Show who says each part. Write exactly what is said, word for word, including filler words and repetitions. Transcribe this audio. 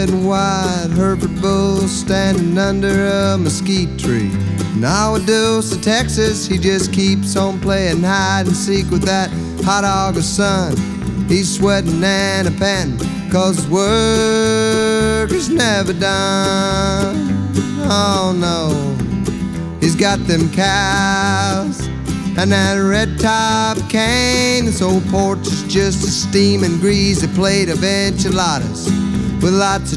Speaker 1: red and white Hereford bull standing under a mesquite tree. Now in Dulce, Texas, he just keeps on playing hide and seek with that hot August sun. He's sweating and a panting, cause his work is never done. Oh no, he's got them cows and that red top cane. This old porch is just a steaming greasy plate of enchiladas with lots of